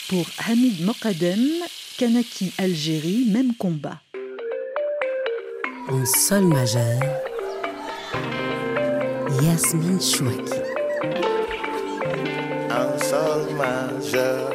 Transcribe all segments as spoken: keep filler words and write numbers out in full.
Pour Hamid Mokadem, Kanaki Algérie, même combat. En sol majeur, Yasmine Chouaki. En sol majeur.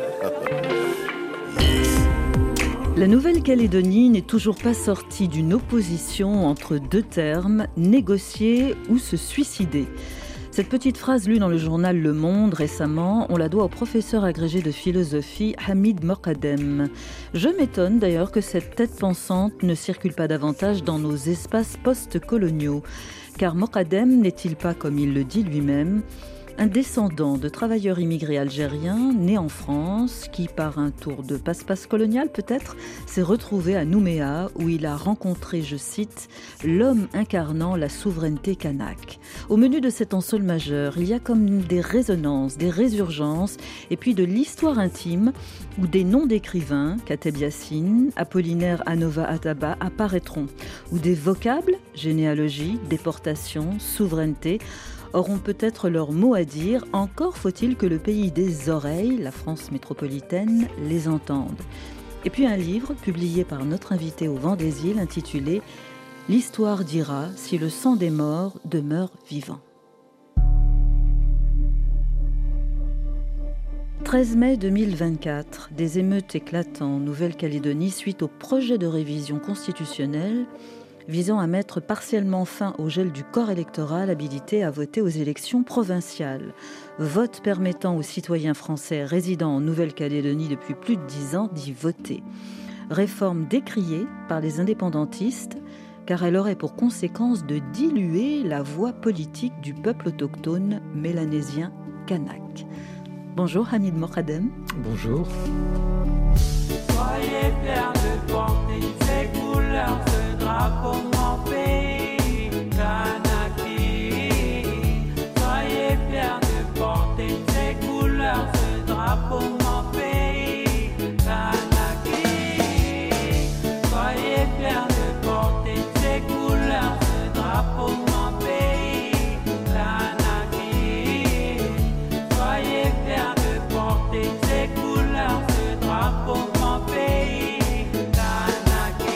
La Nouvelle-Calédonie n'est toujours pas sortie d'une opposition entre deux termes, négocier ou se suicider. Cette petite phrase lue dans le journal Le Monde récemment, on la doit au professeur agrégé de philosophie Hamid Mokadem. Je m'étonne d'ailleurs que cette tête pensante ne circule pas davantage dans nos espaces post-coloniaux. Car Mokadem n'est-il pas, comme il le dit lui-même, un descendant de travailleurs immigrés algériens nés en France qui, par un tour de passe-passe colonial peut-être, s'est retrouvé à Nouméa où il a rencontré, je cite, « l'homme incarnant la souveraineté kanak ». Au menu de cet ensemble majeur, il y a comme des résonances, des résurgences et puis de l'histoire intime où des noms d'écrivains, Kateb Yassine, Apollinaire Anova Ataba, apparaîtront, où des vocables, généalogie, déportation, souveraineté, auront peut-être leur mot à dire, encore faut-il que le pays des oreilles, la France métropolitaine, les entende. Et puis un livre publié par notre invité au Vent des Îles intitulé « L'histoire dira si le sang des morts demeure vivant ». treize mai deux mille vingt-quatre, des émeutes éclatent en Nouvelle-Calédonie suite au projet de révision constitutionnelle visant à mettre partiellement fin au gel du corps électoral habilité à voter aux élections provinciales. Vote permettant aux citoyens français résidant en Nouvelle-Calédonie depuis plus de dix ans d'y voter. Réforme décriée par les indépendantistes car elle aurait pour conséquence de diluer la voix politique du peuple autochtone mélanésien kanak. Bonjour Hamid Mokadem. Bonjour. Soyez fiers de porter ces couleurs, ce drapeau mon pays, Kanaki. Soyez fiers de porter ces couleurs, ce drapeau mon pays, Kanaki. Soyez fiers de porter ces couleurs, ce drapeau mon pays, Kanaki. Soyez fiers de porter ces couleurs, ce drapeau mon pays, Kanaki.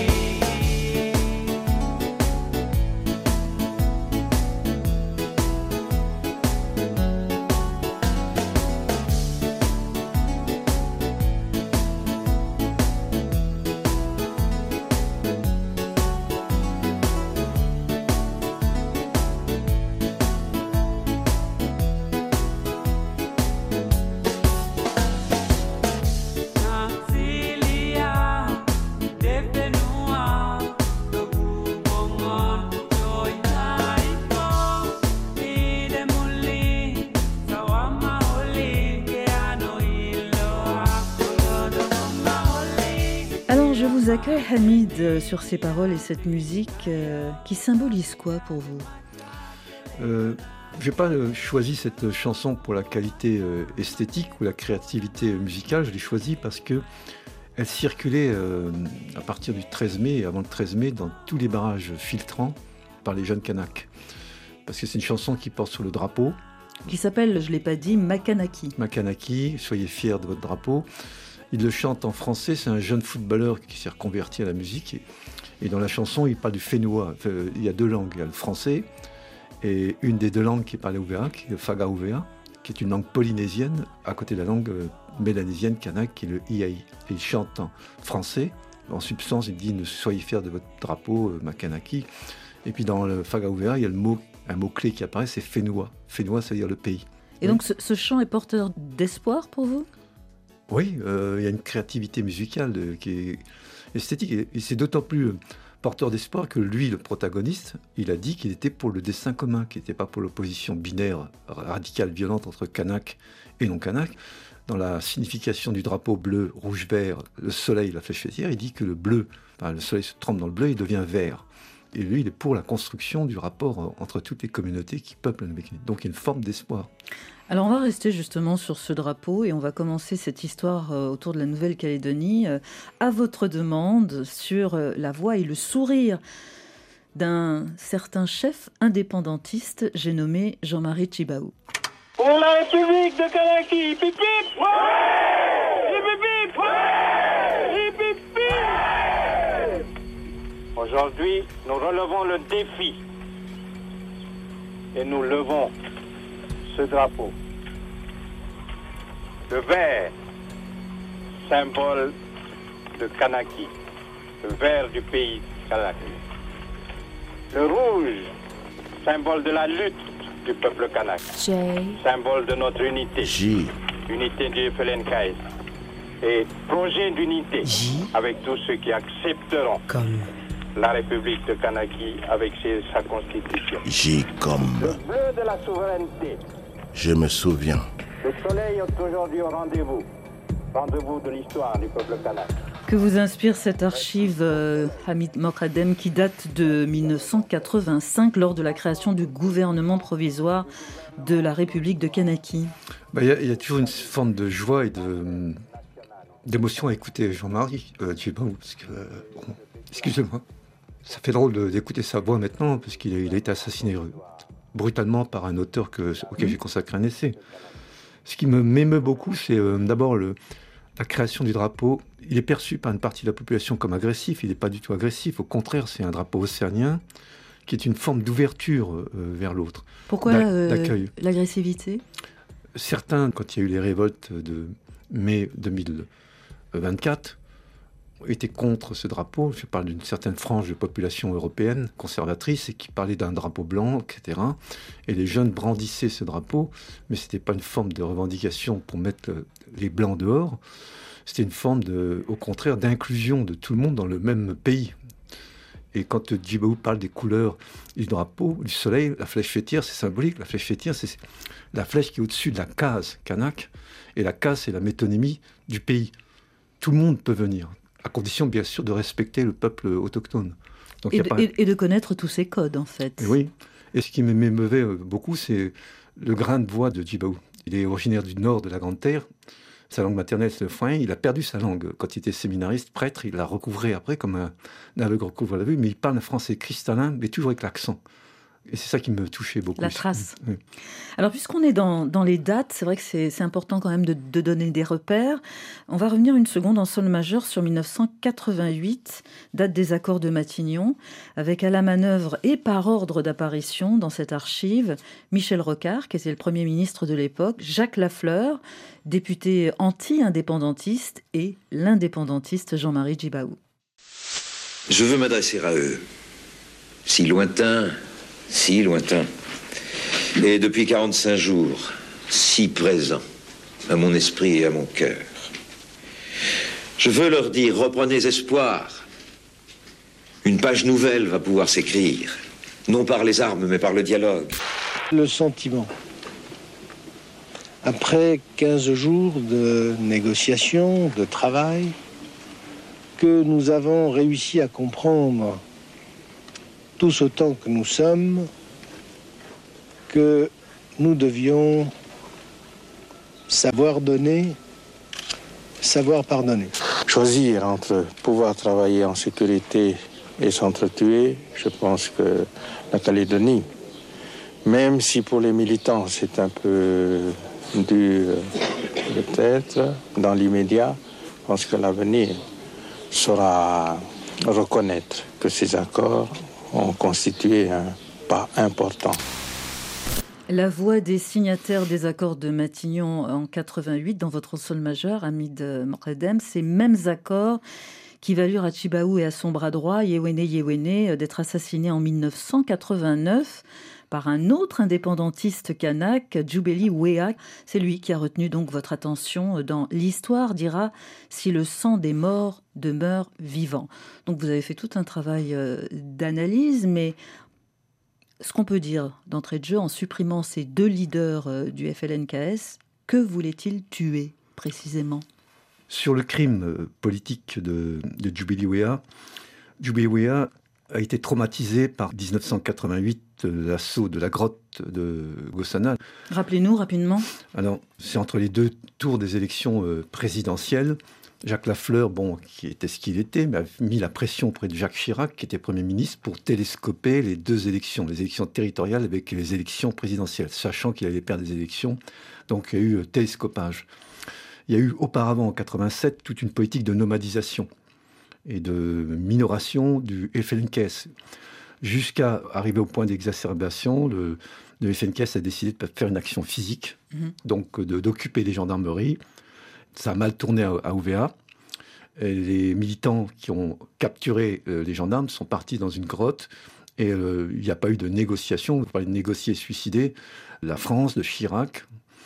J'accueille Hamid sur ces paroles et cette musique euh, qui symbolise quoi pour vous ? euh, Je n'ai pas euh, choisi cette chanson pour la qualité euh, esthétique ou la créativité musicale, je l'ai choisie parce qu'elle circulait euh, à partir du treize mai et avant le treize mai dans tous les barrages filtrants par les jeunes Kanaks. Parce que c'est une chanson qui porte sur le drapeau. Qui s'appelle, je ne l'ai pas dit, Makanaki. Makanaki, soyez fiers de votre drapeau. Il le chante en français, c'est un jeune footballeur qui s'est reconverti à la musique. Et, et dans la chanson, il parle du fénois. Enfin, il y a deux langues, il y a le français et une des deux langues qui est parlée au Ouvea, qui est le Fagaouvea, qui est une langue polynésienne, à côté de la langue mélanésienne kanak, qui est le Iai. Et il chante en français. En substance, il dit « Soyez fiers de votre drapeau, euh, Makanaki ». Et puis dans le Fagaouvea, il y a le mot, un mot-clé qui apparaît, c'est fénois. Fénois, ça veut dire le pays. Et oui. Donc ce, ce chant est porteur d'espoir pour vous ? Oui, euh, il y a une créativité musicale de, qui est esthétique. Et, et c'est d'autant plus euh, porteur d'espoir que lui, le protagoniste, il a dit qu'il était pour le destin commun, qu'il n'était pas pour l'opposition binaire, radicale, violente entre kanak et non-kanak. Dans la signification du drapeau bleu, rouge, vert, le soleil, la flèche fêtière, il dit que le bleu, enfin, le soleil se trempe dans le bleu, il devient vert. Et lui, il est pour la construction du rapport entre toutes les communautés qui peuplent la Nouvelle-Calédonie. Donc il y a une forme d'espoir. Alors on va rester justement sur ce drapeau et on va commencer cette histoire autour de la Nouvelle-Calédonie à votre demande sur la voix et le sourire d'un certain chef indépendantiste, j'ai nommé Jean-Marie Tjibaou. Pour la République de Kanaki, pip pip. Ouais. Aujourd'hui, nous relevons le défi et nous levons ce drapeau. Le vert, symbole de Kanaki, le vert du pays Kanaki. Le rouge, symbole de la lutte du peuple kanak, J. symbole de notre unité, J. unité du F L N K S, et projet d'unité J. avec tous ceux qui accepteront Comme la République de Kanaki avec ses- sa constitution. J comme Le bleu de la souveraineté. je me souviens. Le soleil est aujourd'hui au rendez-vous, rendez-vous de l'histoire du peuple kanak. Que vous inspire cette archive, euh, Hamid Mokadem, qui date de mille neuf cent quatre-vingt-cinq, lors de la création du gouvernement provisoire de la République de Kanaki? Bah, Il y, a- il y a toujours une forme de joie et de, d'émotion à écouter Jean-Marie euh, Djibaou, parce que, euh, bon, excusez-moi, ça fait drôle de- d'écouter sa voix maintenant, parce qu'il a, il a été assassiné euh, brutalement par un auteur que, auquel j'ai consacré un essai. Ce qui me m'émeut beaucoup, c'est euh, d'abord le, la création du drapeau. Il est perçu par une partie de la population comme agressif, il n'est pas du tout agressif, au contraire, c'est un drapeau océanien, qui est une forme d'ouverture euh, vers l'autre. Pourquoi D'a- euh, d'accueil. l'agressivité? Certains, quand il y a eu les révoltes de mai deux mille vingt-quatre, étaient contre ce drapeau. Je parle d'une certaine frange de population européenne conservatrice et qui parlait d'un drapeau blanc, et cetera. Et les jeunes brandissaient ce drapeau, mais ce n'était pas une forme de revendication pour mettre euh, les blancs dehors. C'était une forme, de, au contraire, d'inclusion de tout le monde dans le même pays. Et quand Djibaou parle des couleurs du drapeau, du soleil, la flèche fêtière, c'est symbolique. La flèche fêtière, c'est la flèche qui est au-dessus de la case kanak. Et la case, c'est la métonymie du pays. Tout le monde peut venir, à condition, bien sûr, de respecter le peuple autochtone. Donc, il Et y a de, pas- et- et de connaître tous ces codes, en fait. Et oui. Et ce qui m'émeuvait euh, beaucoup, c'est le grain de voix de Djibaou. Il est originaire du nord de la Grande Terre. Sa langue maternelle, c'est le fouin. Il a perdu sa langue quand il était séminariste, prêtre. Il l'a recouvré après, comme un, un aveugle recouvre la vue. Mais il parle un français cristallin, mais toujours avec l'accent. Et c'est ça qui me touchait beaucoup. La trace. Oui. Alors, puisqu'on est dans, dans les dates, c'est vrai que c'est c'est important quand même de, de donner des repères. On va revenir une seconde en sol majeur sur mille neuf cent quatre-vingt-huit, date des accords de Matignon, avec à la manœuvre et par ordre d'apparition dans cette archive, Michel Rocard, qui était le Premier ministre de l'époque, Jacques Lafleur, député anti-indépendantiste, et l'indépendantiste Jean-Marie Djibaou. Je veux m'adresser à eux, si lointains, si lointains, et depuis quarante-cinq jours, si présents à mon esprit et à mon cœur. Je veux leur dire, reprenez espoir. Une page nouvelle va pouvoir s'écrire, non par les armes, mais par le dialogue. Le sentiment. Après quinze jours de négociations, de travail, que nous avons réussi à comprendre, tous autant que nous sommes, que nous devions savoir donner, savoir pardonner. Choisir entre pouvoir travailler en sécurité et s'entretuer, je pense que la Calédonie, même si pour les militants c'est un peu dur peut-être, dans l'immédiat, je pense que l'avenir saura reconnaître que ces accords ont constitué un pas important. La voix des signataires des accords de Matignon en quatre-vingt-huit dans votre sol majeur, Hamid Mokadem, ces mêmes accords qui valurent à Djibaou et à son bras droit, Yewene Yewene, d'être assassiné en mille neuf cent quatre-vingt-neuf par un autre indépendantiste kanak, Djoubeli Wea. C'est lui qui a retenu donc votre attention dans L'histoire dira si le sang des morts demeure vivant. Donc vous avez fait tout un travail euh, d'analyse, mais ce qu'on peut dire d'entrée de jeu, en supprimant ces deux leaders euh, du F L N K S, que voulait-il tuer précisément? Sur le crime euh, politique de, de Djoubeli Wea, Djoubeli Wea a été traumatisé par dix-neuf cent quatre-vingt-huit, euh, l'assaut de la grotte de Gossana. Rappelez-nous rapidement. Alors, c'est entre les deux tours des élections euh, présidentielles. Jacques Lafleur, bon, qui était ce qu'il était, mais a mis la pression auprès de Jacques Chirac, qui était Premier ministre, pour télescoper les deux élections, les élections territoriales avec les élections présidentielles, sachant qu'il allait perdre des élections. Donc, il y a eu euh, télescopage. Il y a eu auparavant, en quatre-vingt-sept, toute une politique de nomadisation. et de minoration du F N K S. Jusqu'à arriver au point d'exacerbation, le, le F N K S a décidé de faire une action physique, mmh. donc de, d'occuper les gendarmeries. Ça a mal tourné à, à O V A. Et les militants qui ont capturé euh, les gendarmes sont partis dans une grotte et euh, il n'y a pas eu de négociation. Vous parlez de négocier et suicider. La France, de Chirac,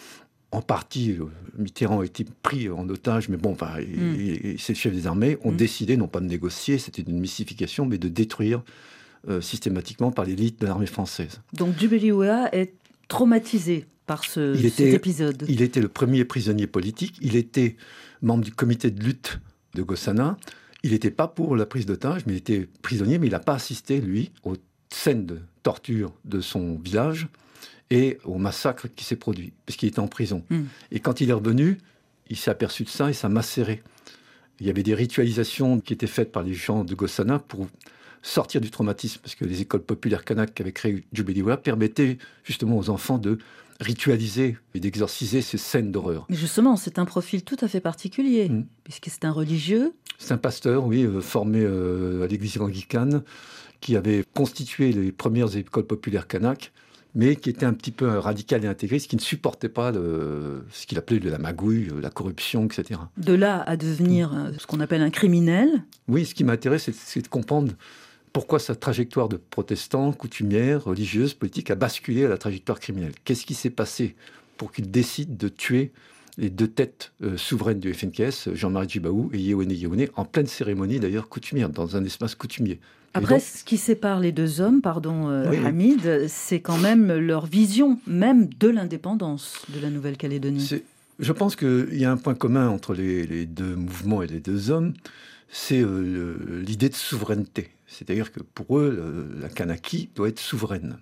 en partie, euh, Mitterrand a été pris en otage, mais bon, enfin, mmh. et, et ces chefs des armées ont mmh. décidé, non pas de négocier, c'était une mystification, mais de détruire euh, systématiquement par l'élite de l'armée française. Donc Djibril Ouéa est traumatisé par ce, il était, cet épisode. Il était le premier prisonnier politique, il était membre du comité de lutte de Gossana. Il n'était pas pour la prise d'otage, mais il était prisonnier, mais il n'a pas assisté, lui, aux scènes de torture de son village et au massacre qui s'est produit, puisqu'il était en prison. Mm. Et quand il est revenu, il s'est aperçu de ça et ça m'a macéré. Il y avait des ritualisations qui étaient faites par les gens de Gossana pour sortir du traumatisme, parce que les écoles populaires kanak qu'avait créé Djibril Ouéa permettaient justement aux enfants de ritualiser et d'exorciser ces scènes d'horreur. Mais justement, c'est un profil tout à fait particulier, mmh. puisque c'est un religieux. C'est un pasteur, oui, euh, formé euh, à l'église anglicane, qui avait constitué les premières écoles populaires kanak, mais qui était un petit peu radical et intégriste, qui ne supportait pas le, ce qu'il appelait de la magouille, la corruption, et cetera. De là à devenir mmh. ce qu'on appelle un criminel. Oui, ce qui m'intéresse, c'est, c'est de comprendre pourquoi sa trajectoire de protestant, coutumière, religieuse, politique a basculé à la trajectoire criminelle. Qu'est-ce qui s'est passé pour qu'il décide de tuer les deux têtes euh, souveraines du F N K S, Jean-Marie Djibaou et Yewini Yewini, en pleine cérémonie d'ailleurs coutumière, dans un espace coutumier. Après, donc, ce qui sépare les deux hommes, pardon euh, oui, Hamid, oui. c'est quand même leur vision même de l'indépendance de la Nouvelle-Calédonie. C'est, je pense qu'il y a un point commun entre les, les deux mouvements et les deux hommes, c'est euh, le, l'idée de souveraineté. C'est-à-dire que pour eux, le, la Kanaki doit être souveraine.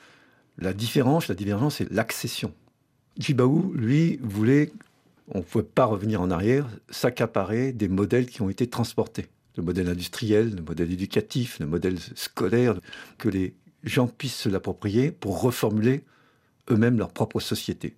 La différence, la divergence, c'est l'accession. Djibaou, lui, voulait, on ne pouvait pas revenir en arrière, s'accaparer des modèles qui ont été transportés. Le modèle industriel, le modèle éducatif, le modèle scolaire, que les gens puissent se l'approprier pour reformuler eux-mêmes leur propre société.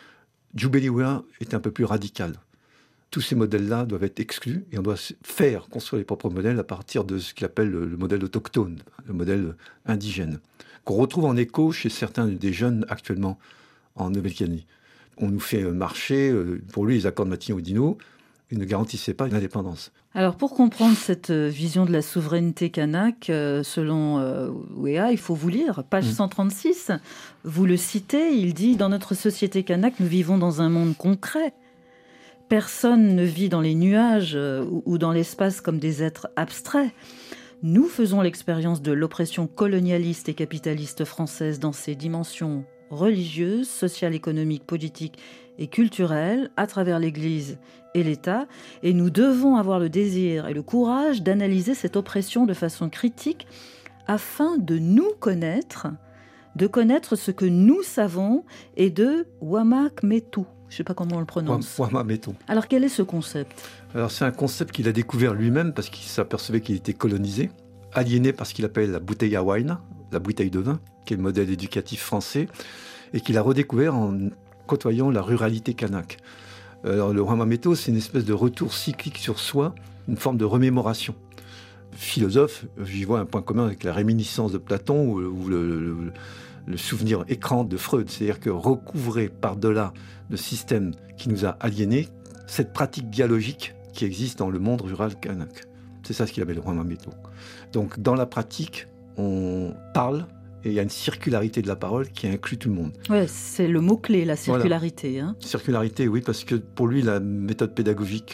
Djibril Ouéa est un peu plus radical. Tous ces modèles-là doivent être exclus et on doit faire construire les propres modèles à partir de ce qu'il appelle le, le modèle autochtone, le modèle indigène, qu'on retrouve en écho chez certains des jeunes actuellement en Nouvelle-Calédonie. On nous fait marcher, pour lui, les accords de Matignon-Oudinot, ils ne garantissaient pas une indépendance. Alors, pour comprendre cette vision de la souveraineté kanak, selon euh, Ouéa, il faut vous lire, page mmh. cent trente-six. Vous le citez, il dit « Dans notre société kanak, nous vivons dans un monde concret. Personne ne vit dans les nuages ou dans l'espace comme des êtres abstraits. Nous faisons l'expérience de l'oppression colonialiste et capitaliste française dans ses dimensions religieuses, sociales, économiques, politiques et culturelles à travers l'Église et l'État. Et nous devons avoir le désir et le courage d'analyser cette oppression de façon critique afin de nous connaître, de connaître ce que nous savons et de wamak metu. Je ne sais pas comment on le prononce. Wama Metu. Alors, quel est ce concept ? Alors, c'est un concept qu'il a découvert lui-même parce qu'il s'apercevait qu'il était colonisé, aliéné par ce qu'il appelle la bouteille à wine, la bouteille de vin, qui est le modèle éducatif français, et qu'il a redécouvert en côtoyant la ruralité kanak. Alors, le Wama Metu, c'est une espèce de retour cyclique sur soi, une forme de remémoration. Philosophe, j'y vois un point commun avec la réminiscence de Platon ou, ou le, le, le souvenir écran de Freud, c'est-à-dire que recouvrer par-delà le système qui nous a aliénés, cette pratique dialogique qui existe dans le monde rural kanak. C'est ça ce qu'il appelle le Wama Metu. Donc dans la pratique, on parle et il y a une circularité de la parole qui inclut tout le monde. Ouais, c'est le mot-clé, la circularité. Voilà. Hein. Circularité, oui, parce que pour lui, la méthode pédagogique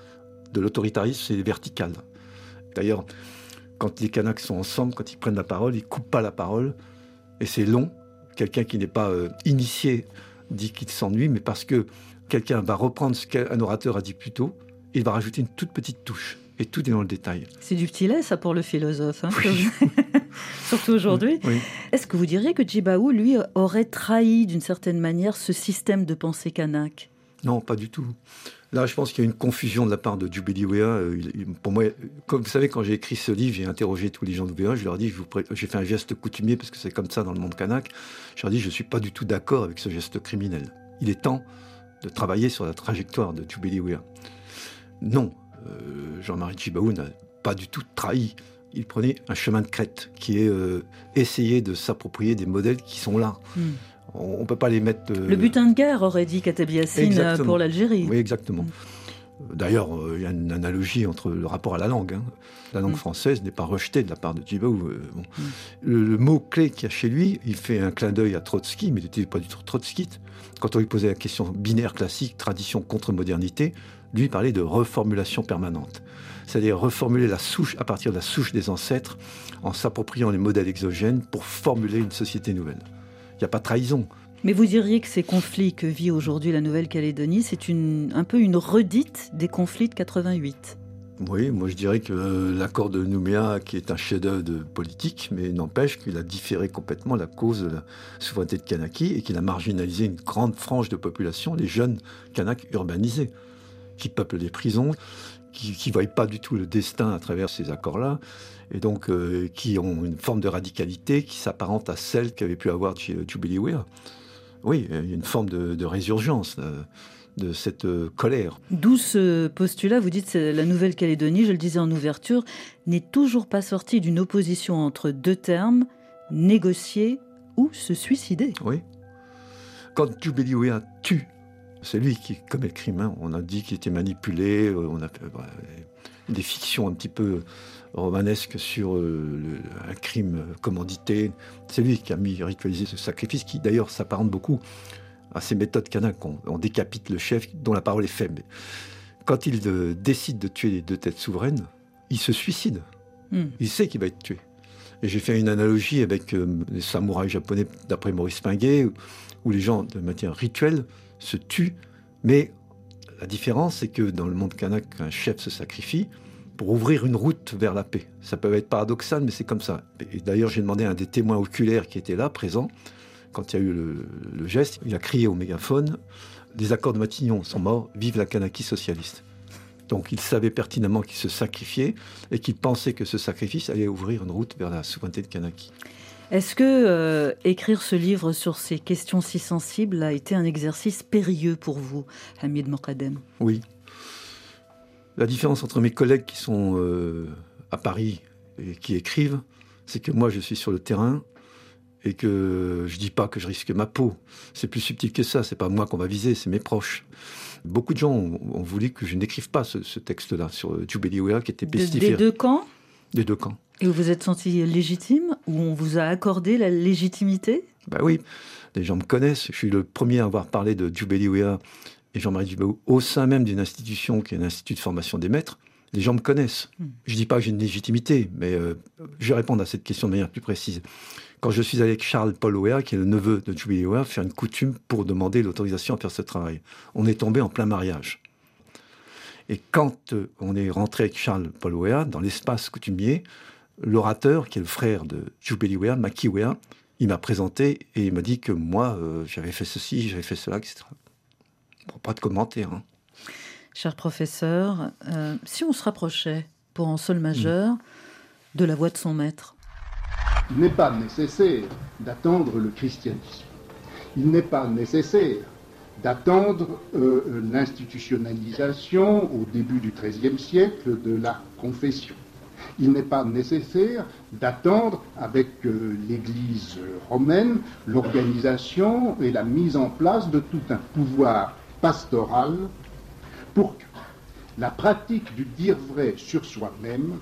de l'autoritarisme, c'est vertical. D'ailleurs, quand les Kanaks sont ensemble, quand ils prennent la parole, ils ne coupent pas la parole et c'est long. Quelqu'un qui n'est pas euh, initié dit qu'il s'ennuie, mais parce que quelqu'un va reprendre ce qu'un orateur a dit plus tôt, il va rajouter une toute petite touche. Et tout est dans le détail. C'est du petit lait, ça, pour le philosophe. Hein, oui. Surtout aujourd'hui. Oui. Est-ce que vous diriez que Djibaou, lui, aurait trahi d'une certaine manière ce système de pensée kanak ? Non, pas du tout. Là, je pense qu'il y a une confusion de la part de Djibril Ouéa. Pour moi, comme vous savez, quand j'ai écrit ce livre, j'ai interrogé tous les gens d'Ouéa. Je leur ai dit, je vous pré... j'ai fait un geste coutumier parce que c'est comme ça dans le monde kanak. Je leur ai dit, je ne suis pas du tout d'accord avec ce geste criminel. Il est temps de travailler sur la trajectoire de Djibril Ouéa. Non, euh, Jean-Marie Djibaou n'a pas du tout trahi. Il prenait un chemin de crête qui est euh, essayer de s'approprier des modèles qui sont là. Mm. On ne peut pas les mettre... Euh... Le butin de guerre, aurait dit Kateb Yassine exactement. Pour l'Algérie. Oui, exactement. Mm. D'ailleurs, il euh, y a une analogie entre le rapport à la langue. Hein. La langue mm. française n'est pas rejetée de la part de Djibaou. Euh, bon. mm. le, le mot-clé qu'il y a chez lui, il fait un clin d'œil à Trotsky, mais il n'était pas du tout trotskite. Quand on lui posait la question binaire classique, tradition contre modernité, lui parlait de reformulation permanente. C'est-à-dire reformuler la souche à partir de la souche des ancêtres en s'appropriant les modèles exogènes pour formuler une société nouvelle. Il n'y a pas de trahison. Mais vous diriez que ces conflits que vit aujourd'hui la Nouvelle-Calédonie, c'est une, un peu une redite des conflits de quatre-vingt-huit. Oui, moi je dirais que l'accord de Nouméa, qui est un chef-d'œuvre politique, mais n'empêche qu'il a différé complètement la cause de la souveraineté de Kanaki et qu'il a marginalisé une grande frange de population, les jeunes Kanaks urbanisés, qui peuplent les prisons, qui ne voient pas du tout le destin à travers ces accords-là, et donc euh, qui ont une forme de radicalité qui s'apparente à celle qu'avait pu avoir Djibril Weah. Oui, il y a une forme de, de résurgence de, de cette euh, colère. D'où ce postulat, vous dites que la Nouvelle-Calédonie, je le disais en ouverture, n'est toujours pas sortie d'une opposition entre deux termes, négocier ou se suicider. Oui. Quand Djibril Weah tue, c'est lui qui commet le crime. Hein. On a dit qu'il était manipulé, on a fait bah, des fictions un petit peu romanesques sur euh, le, un crime commandité. C'est lui qui a mis ritualisé ce sacrifice, qui d'ailleurs s'apparente beaucoup à ces méthodes kanak. On, on décapite le chef dont la parole est faible. Quand il euh, décide de tuer les deux têtes souveraines, il se suicide. Mm. Il sait qu'il va être tué. Et j'ai fait une analogie avec euh, les samouraïs japonais d'après Maurice Pinguet, où, où les gens, de manière rituelle, se tuent, mais la différence, c'est que dans le monde kanak, un chef se sacrifie pour ouvrir une route vers la paix. Ça peut être paradoxal, mais c'est comme ça. Et d'ailleurs, j'ai demandé à un des témoins oculaires qui était là, présent, quand il y a eu le, le geste, il a crié au mégaphone « Les accords de Matignon sont morts, vive la Kanaki socialiste ». Donc il savait pertinemment qu'il se sacrifiait et qu'il pensait que ce sacrifice allait ouvrir une route vers la souveraineté de Kanaki. Est-ce que euh, écrire ce livre sur ces questions si sensibles a été un exercice périlleux pour vous, Hamid Mokadem ? Oui. La différence entre mes collègues qui sont euh, à Paris et qui écrivent, c'est que moi je suis sur le terrain et que je dis pas que je risque ma peau. C'est plus subtil que ça, c'est pas moi qu'on va viser, c'est mes proches. Beaucoup de gens ont, ont voulu que je n'écrive pas ce, ce texte-là sur Djibril Weah qui était pestiféré. Des deux camps ? Des deux camps. Et vous vous êtes senti légitime ? Ou on vous a accordé la légitimité ? Ben oui, les gens me connaissent. Je suis le premier à avoir parlé de Djibril Weah et Jean-Marie Djibaou au sein même d'une institution qui est l'Institut de formation des maîtres. Les gens me connaissent. Hmm. Je ne dis pas que j'ai une légitimité, mais euh, je vais répondre à cette question de manière plus précise. Quand je suis allé avec Charles-Paul Weah, qui est le neveu de Djibril Weah, faire une coutume pour demander l'autorisation à faire ce travail, on est tombé en plein mariage. Et quand euh, on est rentré avec Charles-Paul Weah dans l'espace coutumier, l'orateur, qui est le frère de Djibril Weah, Maki Weah, il m'a présenté et il m'a dit que moi, euh, j'avais fait ceci, j'avais fait cela, et cetera. Bon, pas de commentaires. Hein. Cher professeur, euh, si on se rapprochait, pour en sol majeur, mmh. de la voix de son maître. Il n'est pas nécessaire d'attendre le christianisme. Il n'est pas nécessaire d'attendre euh, l'institutionnalisation au début du treizième siècle de la confession. Il n'est pas nécessaire d'attendre avec euh, l'Église romaine l'organisation et la mise en place de tout un pouvoir pastoral pour que la pratique du dire vrai sur soi-même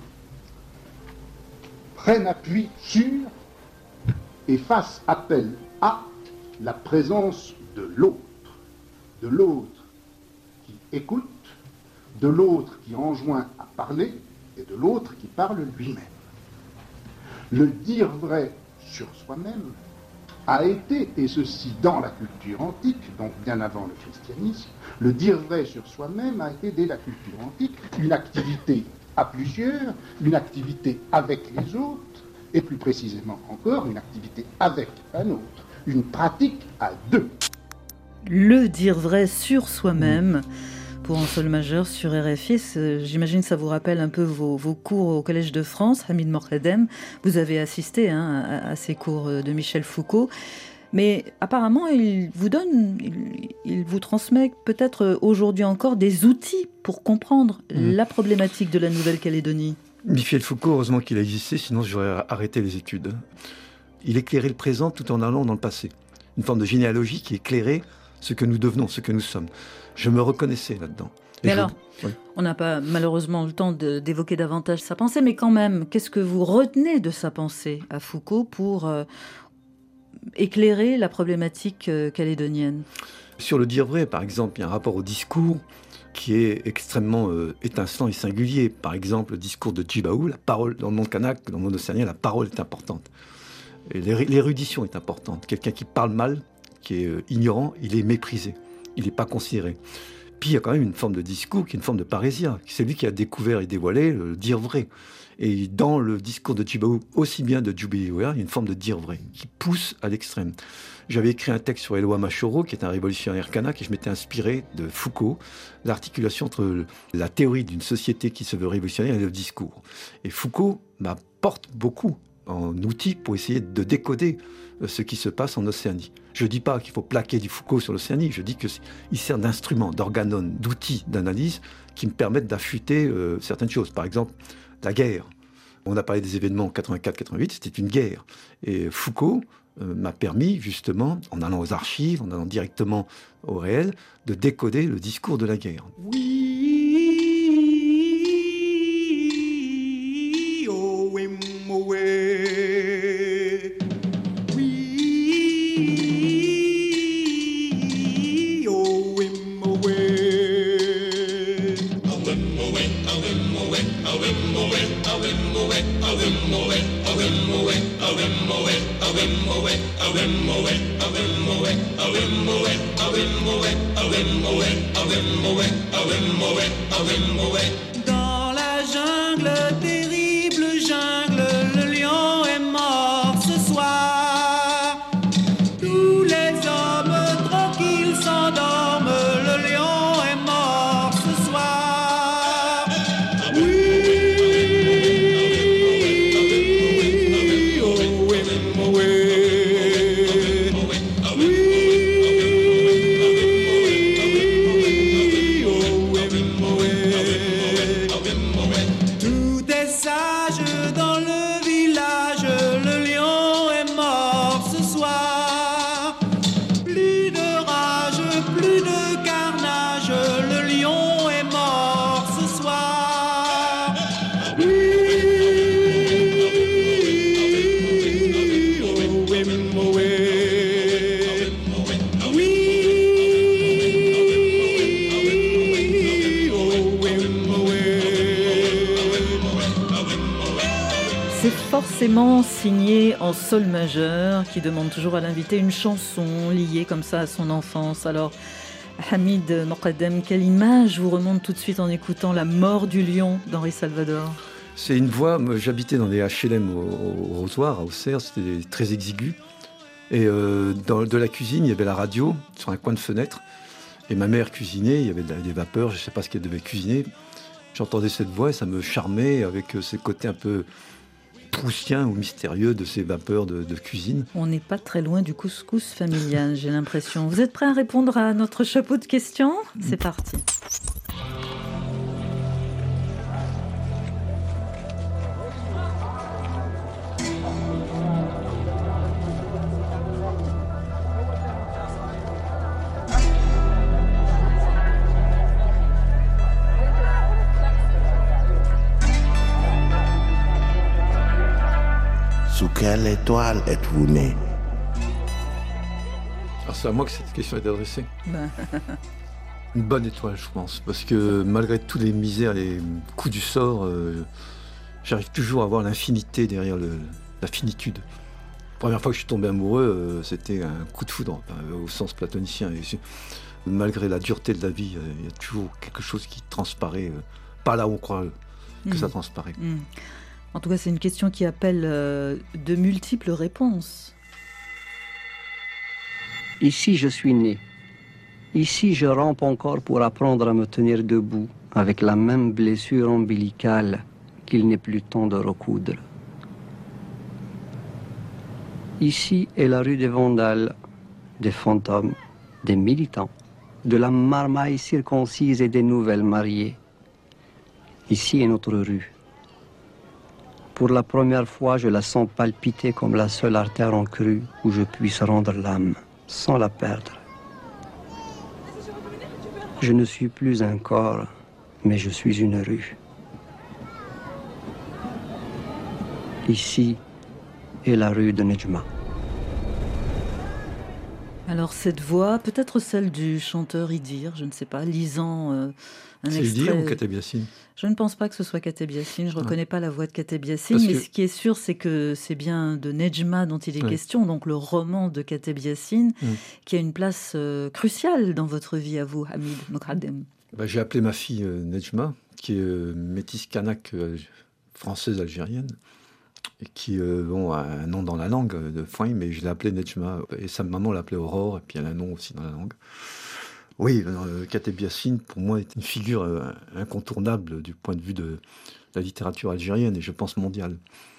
prenne appui sur et fasse appel à la présence de l'autre, de l'autre qui écoute, de l'autre qui enjoint à parler et de l'autre qui parle lui-même. Le dire vrai sur soi-même a été, et ceci dans la culture antique, donc bien avant le christianisme, le dire vrai sur soi-même a été dès la culture antique une activité à plusieurs, une activité avec les autres, et plus précisément encore une activité avec un autre, une pratique à deux. Le dire vrai sur soi-même, pour en sol majeur sur R F I, j'imagine que ça vous rappelle un peu vos, vos cours au Collège de France, Hamid Mokadem. Vous avez assisté hein, à, à ces cours de Michel Foucault. Mais apparemment, il vous donne, il, il vous transmet peut-être aujourd'hui encore des outils pour comprendre mmh. la problématique de la Nouvelle-Calédonie. Michel Foucault, heureusement qu'il a existé, sinon j'aurais arrêté les études. Il éclairait le présent tout en allant dans le passé. Une forme de généalogie qui éclairait ce que nous devenons, ce que nous sommes. Je me reconnaissais là-dedans. Et mais je... alors, oui. On n'a pas malheureusement le temps de, d'évoquer davantage sa pensée, mais quand même, qu'est-ce que vous retenez de sa pensée à Foucault pour euh, éclairer la problématique euh, calédonienne ? Sur le dire vrai, par exemple, il y a un rapport au discours qui est extrêmement euh, étincelant et singulier. Par exemple, le discours de Djibaou, la parole, dans le monde kanak, dans le monde océanien, la parole est importante. Et l'érudition est importante. Quelqu'un qui parle mal, qui est euh, ignorant, il est méprisé. Il n'est pas considéré. Puis il y a quand même une forme de discours qui est une forme de parésia. C'est lui qui a découvert et dévoilé le dire vrai. Et dans le discours de Djibaou, aussi bien de Djibaou, il y a une forme de dire vrai qui pousse à l'extrême. J'avais écrit un texte sur Éloi Machoro, qui est un révolutionnaire kanak, et je m'étais inspiré de Foucault, l'articulation entre la théorie d'une société qui se veut révolutionnaire et le discours. Et Foucault m'apporte beaucoup en outil pour essayer de décoder ce qui se passe en Océanie. Je ne dis pas qu'il faut plaquer du Foucault sur l'Océanie, je dis qu'il sert d'instrument, d'organone, d'outils d'analyse qui me permettent d'affûter euh, certaines choses. Par exemple, la guerre. On a parlé des événements en quatre-vingt-quatre quatre-vingt-huit, c'était une guerre. Et Foucault euh, m'a permis, justement, en allant aux archives, en allant directement au réel, de décoder le discours de la guerre. Oui, oh, oui, oh, oui. Dans la jungle, terrible jungle, le lion est mort ce soir. Tous les hommes tranquilles s'endorment, le lion est mort ce soir. Oui, oh oui, oh oui. Forcément signé en sol majeur, qui demande toujours à l'invité une chanson liée comme ça à son enfance. Alors, Hamid Moqaddem, quelle image vous remonte tout de suite en écoutant La mort du lion d'Henri Salvador ? C'est une voix, j'habitais dans des H L M au, au Rotoir, à Auxerre, c'était très exigu. Et euh, dans de la cuisine, il y avait la radio sur un coin de fenêtre. Et ma mère cuisinait, il y avait des vapeurs, je ne sais pas ce qu'elle devait cuisiner. J'entendais cette voix et ça me charmait avec ce côté un peu proustien ou mystérieux de ces vapeurs de, de cuisine. On n'est pas très loin du couscous familial, j'ai l'impression. Vous êtes prêts à répondre à notre chapeau de questions ? C'est parti. Sous quelle étoile êtes-vous né? Alors c'est à moi que cette question est adressée. Ben... Une bonne étoile, je pense, parce que malgré tous les misères, les coups du sort, euh, j'arrive toujours à voir l'infinité derrière le, la finitude. La première fois que je suis tombé amoureux, euh, c'était un coup de foudre, enfin, au sens platonicien. Et malgré la dureté de la vie, euh, il y a toujours quelque chose qui transparaît, euh, pas là où on croit que mmh. ça transparaît. Mmh. En tout cas, c'est une question qui appelle euh, de multiples réponses. Ici, je suis né. Ici, je rampe encore pour apprendre à me tenir debout, avec la même blessure ombilicale qu'il n'est plus temps de recoudre. Ici est la rue des Vandales, des fantômes, des militants, de la marmaille circoncise et des nouvelles mariées. Ici est notre rue. Pour la première fois, je la sens palpiter comme la seule artère en crue où je puisse rendre l'âme sans la perdre. Je ne suis plus un corps, mais je suis une rue. Ici est la rue de Nedjma. Alors cette voix, peut-être celle du chanteur Idir, je ne sais pas, lisant euh, un c'est extrait... Idir ou Kateb Yassine? Je ne pense pas que ce soit Kateb Yassine, je ne ouais. reconnais pas la voix de Kateb Yassine, Parce mais que... ce qui est sûr, c'est que c'est bien de Nedjma dont il est ouais. question, donc le roman de Kateb Yassine, mm. qui a une place euh, cruciale dans votre vie à vous, Hamid Mokadem. Bah, j'ai appelé ma fille euh, Nedjma, qui est euh, métisse kanak euh, française algérienne, et qui euh, bon, a un nom dans la langue euh, de Foin, mais je l'ai appelée Nedjma, et sa maman l'appelait Aurore, et puis elle a un nom aussi dans la langue. Oui, euh, Kateb Yassine, pour moi, est une figure euh, incontournable du point de vue de la littérature algérienne, et je pense mondiale.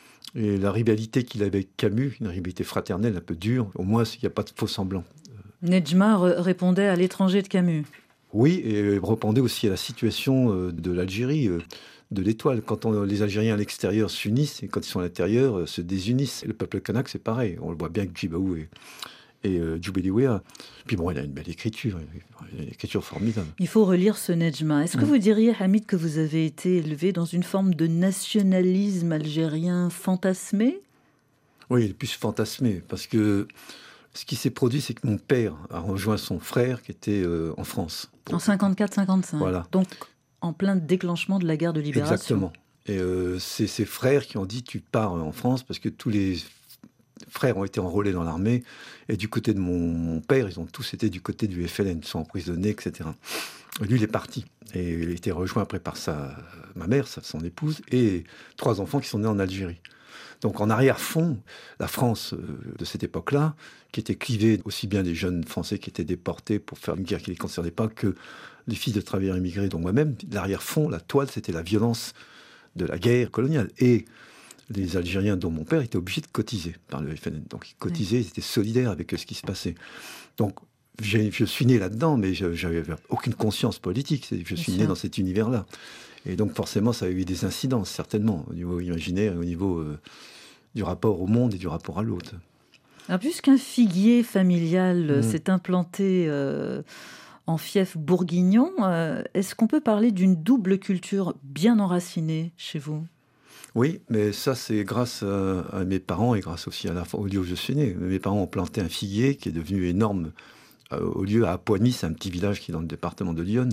Et la rivalité qu'il avait avec Camus, une rivalité fraternelle un peu dure, au moins il n'y a pas de faux semblant. Nedjma re- répondait à l'étranger de Camus. Oui, et répondait aussi à la situation euh, de l'Algérie, euh, de l'étoile. Quand on, les Algériens à l'extérieur s'unissent, et quand ils sont à l'intérieur, euh, se désunissent. Et le peuple kanak, c'est pareil. On le voit bien avec Djibaou et, et euh, Djoubeli Ouéa. Puis bon, il a une belle écriture, une écriture formidable. Il faut relire ce Nedjma. Est-ce que mmh. vous diriez, Hamid, que vous avez été élevé dans une forme de nationalisme algérien fantasmé? Oui, il est plus fantasmé, parce que ce qui s'est produit, c'est que mon père a rejoint son frère qui était euh, en France. En cinquante-quatre cinquante-cinq. Voilà. Donc, en plein déclenchement de la guerre de libération. Exactement. Et euh, c'est ses frères qui ont dit, tu pars en France, parce que tous les frères ont été enrôlés dans l'armée. Et du côté de mon, mon père, ils ont tous été du côté du F L N, ils sont emprisonnés, et cetera. Et lui, il est parti. Et il a été rejoint après par sa, ma mère, sa, son épouse, et trois enfants qui sont nés en Algérie. Donc en arrière-fond, la France euh, de cette époque-là, qui était clivée aussi bien des jeunes Français qui étaient déportés pour faire une guerre qui ne les concernait pas, que les fils de travailleurs immigrés, dont moi-même, l'arrière-fond, la toile, c'était la violence de la guerre coloniale. Et les Algériens, dont mon père, étaient obligés de cotiser par le F N N. Donc ils cotisaient, ils étaient solidaires avec ce qui se passait. Donc j'ai, je suis né là-dedans, mais je n'avais aucune conscience politique. Je bien suis sûr. né dans cet univers-là. Et donc forcément, ça a eu des incidences, certainement, au niveau imaginaire, au niveau euh, du rapport au monde et du rapport à l'autre. Alors, puisqu'un figuier familial mmh. s'est implanté euh, en fief bourguignon, euh, est-ce qu'on peut parler d'une double culture bien enracinée chez vous? Oui, mais ça, c'est grâce à, à mes parents et grâce aussi à la, au lieu où je suis né. Mes parents ont planté un figuier qui est devenu énorme euh, au lieu à Poigny, c'est un petit village qui est dans le département de l'Yonne.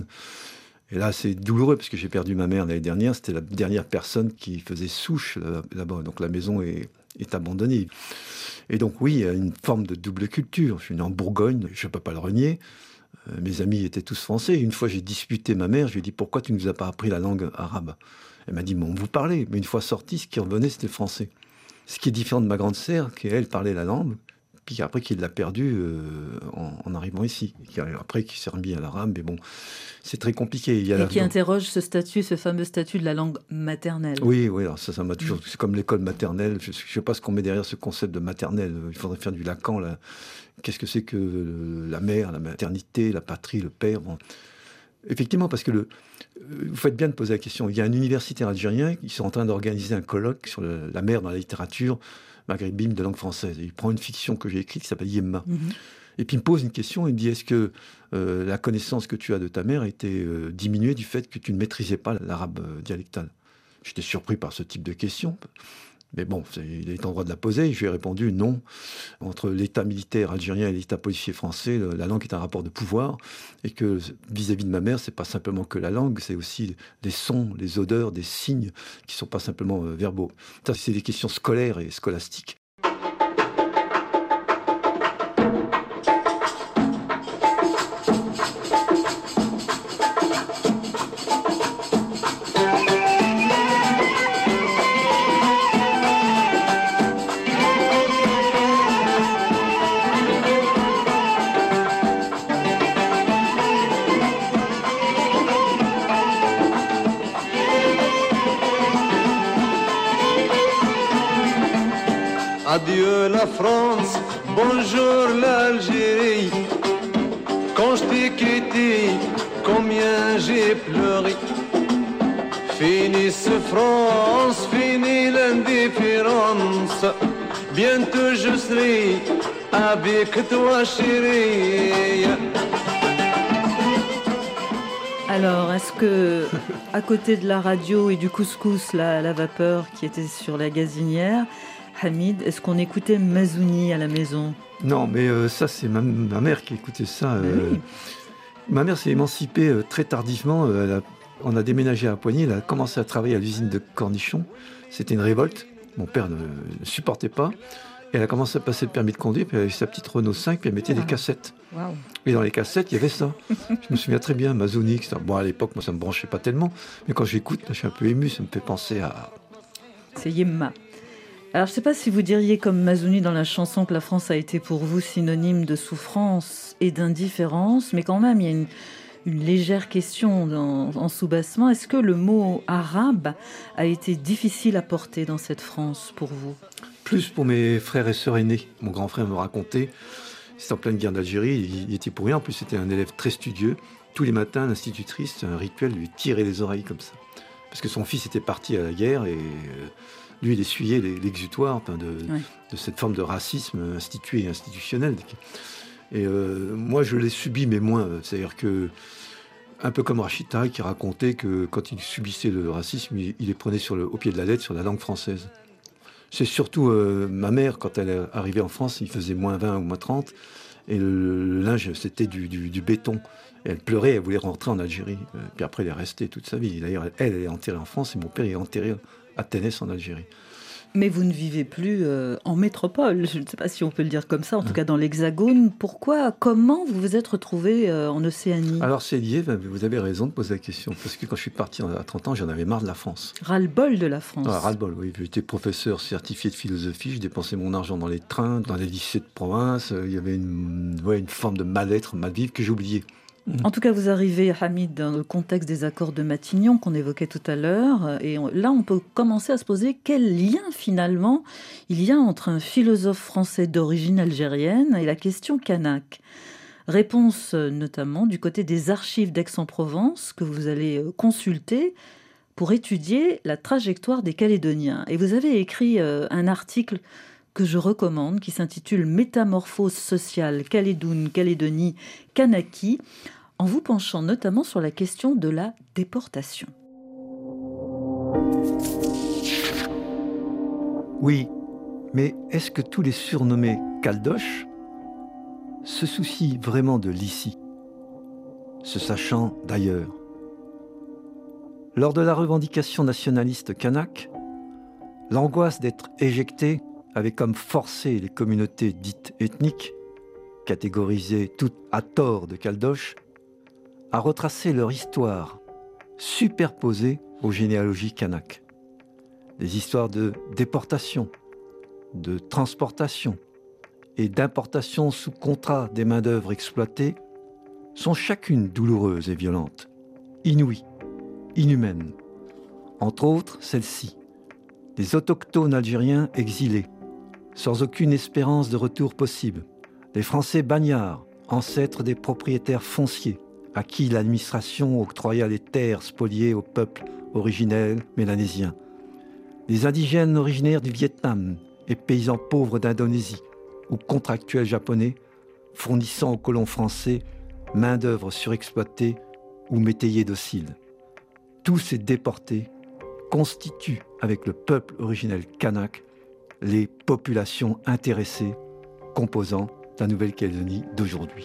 Et là, c'est douloureux parce que j'ai perdu ma mère l'année dernière. C'était la dernière personne qui faisait souche là, là-bas. Donc la maison est, est abandonnée. Et donc oui, il y a une forme de double culture. Je suis né en Bourgogne, je ne peux pas le renier. Euh, mes amis étaient tous français. Une fois, j'ai disputé ma mère. Je lui ai dit, pourquoi tu ne nous as pas appris la langue arabe? Elle m'a dit, bon, vous parlez. Mais une fois sorti, ce qui revenait, c'était le français. Ce qui est différent de ma grande sœur, qui elle parlait la langue, puis après qu'il l'a perdu euh, en, en arrivant ici. Qui, après, qui s'est remis à l'arabe, mais bon, c'est très compliqué. Il y a Et la... qui interroge ce statut, ce fameux statut de la langue maternelle. Oui, oui, alors ça, ça m'a toujours... C'est comme l'école maternelle. Je ne sais pas ce qu'on met derrière ce concept de maternelle. Il faudrait faire du Lacan, là. Qu'est-ce que c'est que la mère, la maternité, la patrie, le père bon. Effectivement, parce que le... vous faites bien de poser la question. Il y a un universitaire algérien qui est en train d'organiser un colloque sur le, la mère dans la littérature maghrébine de langue française. Et il prend une fiction que j'ai écrite qui s'appelle Yemma. Mm-hmm. Et puis il me pose une question, il me dit, est-ce que euh, la connaissance que tu as de ta mère a été euh, diminuée du fait que tu ne maîtrisais pas l'arabe euh, dialectal? J'étais surpris par ce type de question. Mais bon, c'est, il est en droit de la poser. Et je lui ai répondu non. Entre l'État militaire algérien et l'État policier français, le, la langue est un rapport de pouvoir. Et que vis-à-vis de ma mère, c'est pas simplement que la langue, c'est aussi les sons, les odeurs, des signes qui sont pas simplement euh, verbaux. Ça, c'est des questions scolaires et scolastiques. Adieu la France, bonjour l'Algérie. Quand je t'ai quitté, combien j'ai pleuré. Finisse France, fini l'indifférence. Bientôt je serai avec toi chérie. Alors, est-ce que, à côté de la radio et du couscous, la, la vapeur qui était sur la gazinière, Hamid, est-ce qu'on écoutait Mazouni à la maison ? Non, mais euh, ça, c'est ma, ma mère qui écoutait ça. Euh, oui. Ma mère s'est émancipée euh, très tardivement. Euh, elle a, on a déménagé à Poigny. Elle a commencé à travailler à l'usine de cornichons. C'était une révolte. Mon père ne, ne supportait pas. Et elle a commencé à passer le permis de conduire. Puis elle avait sa petite Renault cinq. Puis elle mettait wow. des cassettes. Wow. Et dans les cassettes, il y avait ça. Je me souviens très bien, Mazouni. Bon, à l'époque, moi, ça ne me branchait pas tellement. Mais quand j'écoute, je suis un peu ému. Ça me fait penser à... C'est Yemma. Alors, je ne sais pas si vous diriez comme Mazouni dans la chanson que la France a été pour vous synonyme de souffrance et d'indifférence, mais quand même, il y a une, une légère question dans, en sous-bassement. Est-ce que le mot arabe a été difficile à porter dans cette France pour vous ? Plus pour mes frères et sœurs aînés. Mon grand frère me racontait, c'était en pleine guerre d'Algérie, il, il était pour rien. En plus, c'était un élève très studieux. Tous les matins, l'institutrice, un rituel, lui tirait les oreilles comme ça. Parce que son fils était parti à la guerre et... Euh, lui, il essuyait l'exutoire enfin, de, oui. de cette forme de racisme institué et institutionnel. Et euh, moi, je l'ai subi, mais moins. C'est-à-dire que, un peu comme Rachida, qui racontait que quand il subissait le racisme, il, il les prenait sur le, au pied de la lettre sur la langue française. C'est surtout euh, ma mère, quand elle est arrivée en France, il faisait moins vingt ou moins trente, et le, le linge, c'était du, du, du béton. Et elle pleurait, elle voulait rentrer en Algérie. Puis après, elle est restée toute sa vie. D'ailleurs, elle, elle est enterrée en France, et mon père est enterré à Ténès en Algérie. Mais vous ne vivez plus euh, en métropole, je ne sais pas si on peut le dire comme ça, en tout cas dans l'Hexagone. Pourquoi, comment vous vous êtes retrouvé euh, en Océanie ? Alors c'est lié, vous avez raison de poser la question, parce que quand je suis parti à trente ans, j'en avais marre de la France. Ras-le-bol de la France. Ah, ras-le-bol, oui. J'étais professeur certifié de philosophie, je dépensais mon argent dans les trains, dans les lycées de province, il y avait une, ouais, une forme de mal-être, mal-vivre que j'oubliais. En tout cas, vous arrivez, Hamid, dans le contexte des accords de Matignon qu'on évoquait tout à l'heure. Et on, là, on peut commencer à se poser quel lien, finalement, il y a entre un philosophe français d'origine algérienne et la question kanak. Réponse notamment du côté des archives d'Aix-en-Provence que vous allez consulter pour étudier la trajectoire des Calédoniens. Et vous avez écrit un article que je recommande, qui s'intitule « Métamorphose sociale, Calédoune, Calédonie, Kanaki », en vous penchant notamment sur la question de la déportation. Oui, mais est-ce que tous les surnommés Caldoches se soucient vraiment de l'ici, se sachant d'ailleurs ? Lors de la revendication nationaliste kanak, l'angoisse d'être éjecté avait comme forcé les communautés dites ethniques, catégorisées toutes à tort de Caldoches, à retracer leur histoire superposée aux généalogies kanak. Des histoires de déportation, de transportation et d'importation sous contrat des main-d'œuvre exploitées sont chacune douloureuses et violentes, inouïes, inhumaines. Entre autres, celle-ci, des autochtones algériens exilés, sans aucune espérance de retour possible, les Français bagnards, ancêtres des propriétaires fonciers, à qui l'administration octroya les terres spoliées au peuple originel mélanésien, les indigènes originaires du Vietnam et paysans pauvres d'Indonésie, ou contractuels japonais, fournissant aux colons français main-d'œuvre surexploitée ou métayers dociles. Tous ces déportés constituent, avec le peuple originel kanak, les populations intéressées composant la Nouvelle-Calédonie d'aujourd'hui.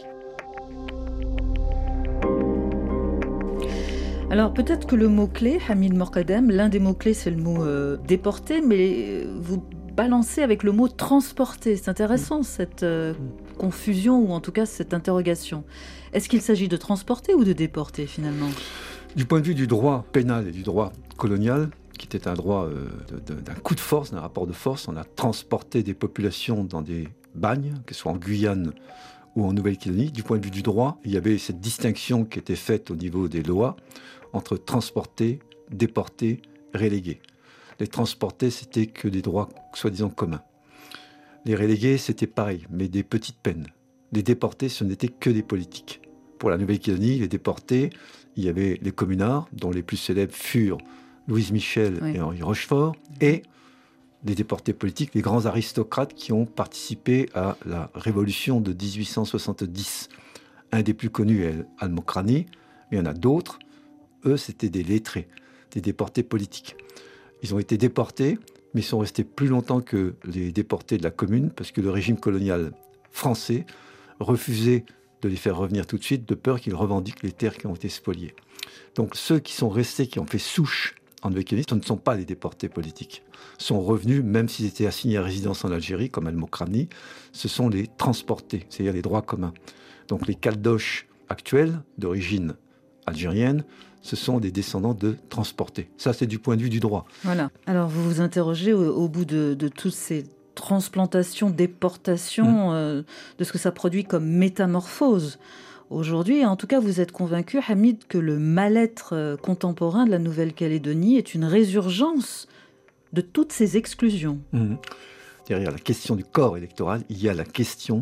Alors peut-être que le mot-clé, Hamid Morkadem, l'un des mots-clés c'est le mot euh, déporté, mais vous balancez avec le mot transporté. C'est intéressant mmh. cette euh, confusion ou en tout cas cette interrogation. Est-ce qu'il s'agit de transporter ou de déporter finalement ? Du point de vue du droit pénal et du droit colonial, qui était un droit euh, de, de, d'un coup de force, d'un rapport de force. On a transporté des populations dans des bagnes, que ce soit en Guyane ou en Nouvelle-Calédonie. Du point de vue du droit, il y avait cette distinction qui était faite au niveau des lois entre transporter, déporter, reléguer. Les transportés, c'était que des droits soi-disant communs. Les relégués, c'était pareil, mais des petites peines. Les déportés, ce n'étaient que des politiques. Pour la Nouvelle-Calédonie, les déportés, il y avait les communards, dont les plus célèbres furent Louise Michel oui. et Henri Rochefort, et des déportés politiques, les grands aristocrates qui ont participé à la révolution de dix-huit cent soixante-dix. Un des plus connus est Al-Mokrani, mais il y en a d'autres. Eux, c'était des lettrés, des déportés politiques. Ils ont été déportés, mais ils sont restés plus longtemps que les déportés de la Commune, parce que le régime colonial français refusait de les faire revenir tout de suite, de peur qu'ils revendiquent les terres qui ont été spoliées. Donc ceux qui sont restés, qui ont fait souche en Nouvelle-Calédonie, ce ne sont pas les déportés politiques. Sont revenus, même s'ils étaient assignés à résidence en Algérie, comme Al-Mokrani, ce sont les transportés, c'est-à-dire les droits communs. Donc les Caldoches actuels, d'origine algérienne, ce sont des descendants de transportés. Ça, c'est du point de vue du droit. Voilà. Alors, vous vous interrogez au, au bout de, de toutes ces transplantations, déportations, mmh. euh, de ce que ça produit comme métamorphose. Aujourd'hui, en tout cas, vous êtes convaincu, Hamid, que le mal-être contemporain de la Nouvelle-Calédonie est une résurgence de toutes ces exclusions. Mmh. Derrière la question du corps électoral, il y a la question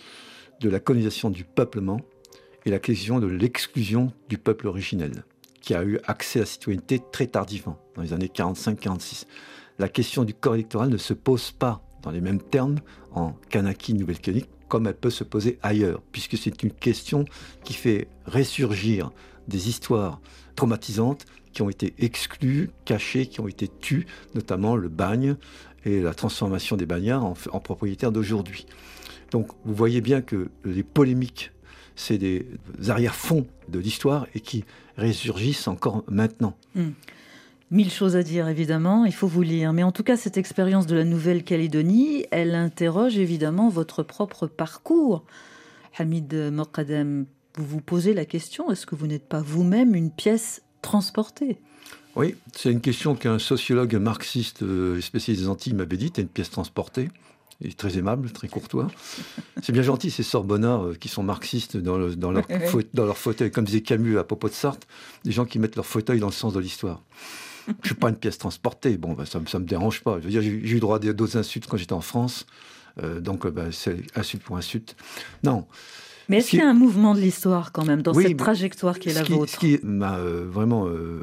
de la colonisation du peuplement et la question de l'exclusion du peuple originel, qui a eu accès à la citoyenneté très tardivement, dans les années quarante-cinq quarante-six. La question du corps électoral ne se pose pas dans les mêmes termes en Kanaki, Nouvelle-Calédonie, comme elle peut se poser ailleurs, puisque c'est une question qui fait ressurgir des histoires traumatisantes qui ont été exclues, cachées, qui ont été tues, notamment le bagne et la transformation des bagnards en, en propriétaires d'aujourd'hui. Donc vous voyez bien que les polémiques, c'est des arrière-fonds de l'histoire et qui ressurgissent encore maintenant. Mmh. Mille choses à dire, évidemment, il faut vous lire. Mais en tout cas, cette expérience de la Nouvelle-Calédonie, elle interroge évidemment votre propre parcours. Hamid Mokadem, vous vous posez la question, est-ce que vous n'êtes pas vous-même une pièce transportée ? Oui, c'est une question qu'un sociologue marxiste spécialiste des Antilles m'avait dit, t'es une pièce transportée. Il est très aimable, très courtois. C'est bien gentil, ces sorbonnards qui sont marxistes dans, le, dans, leur, faute, dans leur fauteuil. Comme disait Camus à propos de Sartre, des gens qui mettent leur fauteuil dans le sens de l'histoire. Je ne suis pas une pièce transportée. Bon, bah, ça ne me dérange pas. Je veux dire, j'ai, j'ai eu droit à d'autres insultes quand j'étais en France. Euh, donc, bah, c'est insulte pour insulte. Non. Mais est-ce qu'il y a un mouvement de l'histoire quand même dans oui, cette trajectoire qui est la qui, vôtre ? Ce qui m'a euh, vraiment euh,